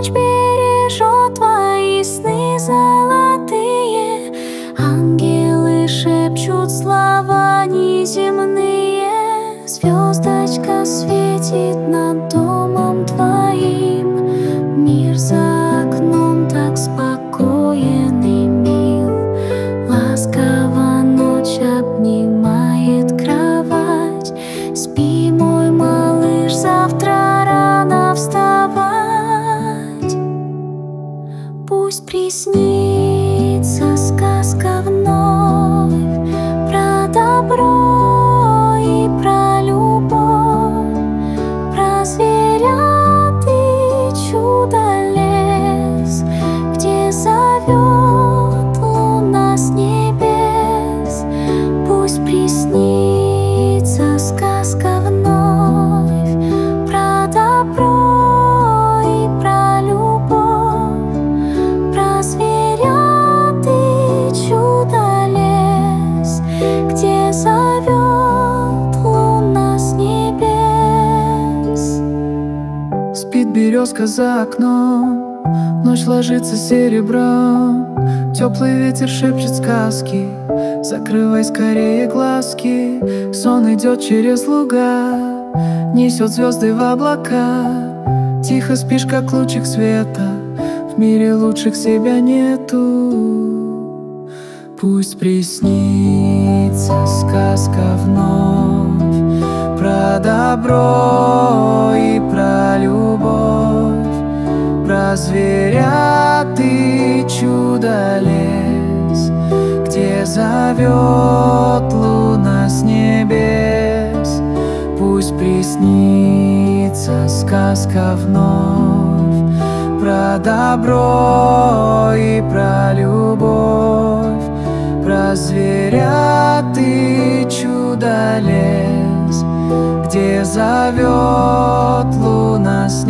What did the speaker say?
ночь бережет твои сны золотые. Ангелы шепчут слова неземные. Звездочка светит над домом твоим. Мир за окном так спокоен и мил. Ласково ночь обнимает кровать. Спи, мой малыш, завтра рано вставать. Пусть приснится сказка вновь про добро и про любовь, про зверят и чудо-лес, где зовет луна с небес. Пусть приснится сказка вновь про добро и про любовь, про зверят и чудо-лес, где зовет луна с небес. Спит березка за окном, ночь ложится серебром. Теплый ветер шепчет сказки, закрывай скорее глазки. Сон идет через луга, несет звезды в облака. Тихо спишь, как лучик света, в мире лучших себя нету. Пусть приснится сказка вновь про добро и про любовь, про зверят и чудо-лес, где зовет луна с небес. Пусть приснится сказка вновь про добро и про любовь, про зверят и чудо-лес, где зовет луна с